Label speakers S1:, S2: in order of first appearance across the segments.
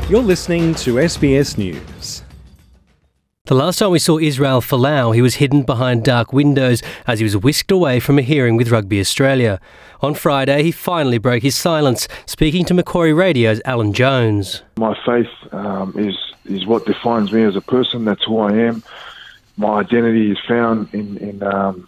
S1: You're listening to SBS News.
S2: The last time we saw Israel Folau, he was hidden behind dark windows as he was whisked away from a hearing with Rugby Australia. On Friday, he finally broke his silence, speaking to Macquarie Radio's Alan Jones.
S3: My faith is what defines me as a person. That's who I am. My identity is found in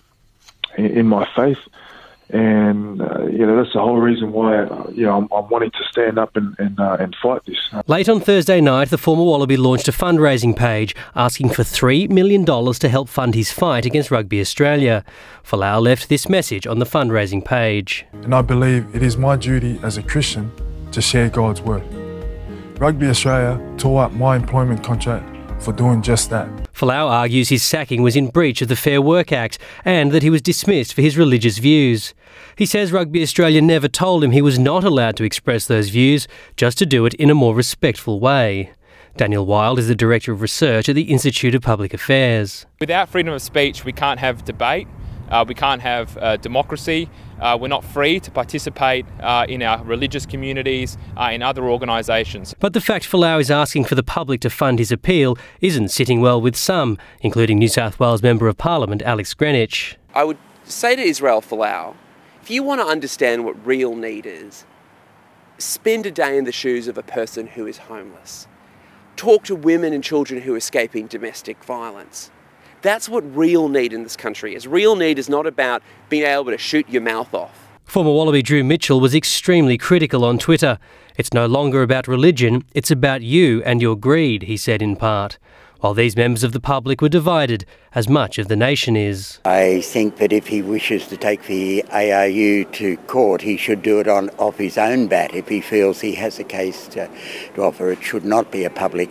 S3: my faith. And, that's the whole reason why, I'm wanting to stand up and fight this.
S2: Late on Thursday night, the former Wallaby launched a fundraising page asking for $3 million to help fund his fight against Rugby Australia. Folau left this message on the fundraising page.
S4: And I believe it is my duty as a Christian to share God's word. Rugby Australia tore up my employment contract for doing just that.
S2: Folau argues his sacking was in breach of the Fair Work Act and that he was dismissed for his religious views. He says Rugby Australia never told him he was not allowed to express those views, just to do it in a more respectful way. Daniel Wild is the Director of Research at the Institute of Public Affairs.
S5: Without freedom of speech, we can't have debate, we can't have democracy, we're not free to participate in our religious communities, in other organisations.
S2: But the fact Folau is asking for the public to fund his appeal isn't sitting well with some, including New South Wales Member of Parliament Alex Greenwich.
S6: I would say to Israel Folau, if you want to understand what real need is, spend a day in the shoes of a person who is homeless. Talk to women and children who are escaping domestic violence. That's what real need in this country is. Real need is not about being able to shoot your mouth off.
S2: Former Wallaby Drew Mitchell was extremely critical on Twitter. It's no longer about religion, it's about you and your greed, he said in part. While these members of the public were divided, as much of the nation is.
S7: I think that if he wishes to take the ARU to court, he should do it off his own bat. If he feels he has a case to offer, it should not be a public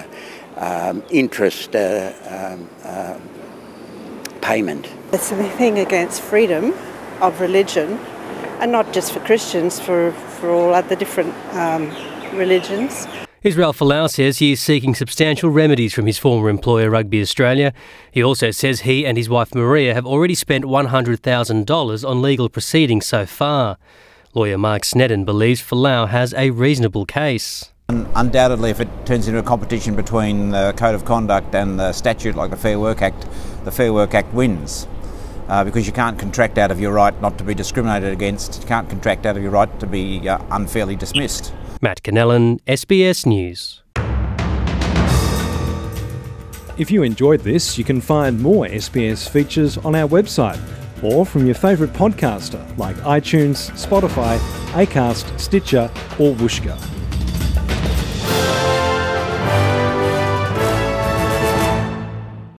S7: interest payment.
S8: It's a thing against freedom of religion, and not just for Christians, for all other different religions.
S2: Israel Folau says he is seeking substantial remedies from his former employer Rugby Australia. He also says he and his wife Maria have already spent $100,000 on legal proceedings so far. Lawyer Mark Snedden believes Folau has a reasonable case.
S9: Undoubtedly, if it turns into a competition between the Code of Conduct and the statute like the Fair Work Act wins. Because you can't contract out of your right not to be discriminated against. You can't contract out of your right to be unfairly dismissed.
S2: Matt Cannellan, SBS News.
S1: If you enjoyed this, you can find more SBS features on our website or from your favourite podcaster like iTunes, Spotify, Acast, Stitcher or Whooshkaa.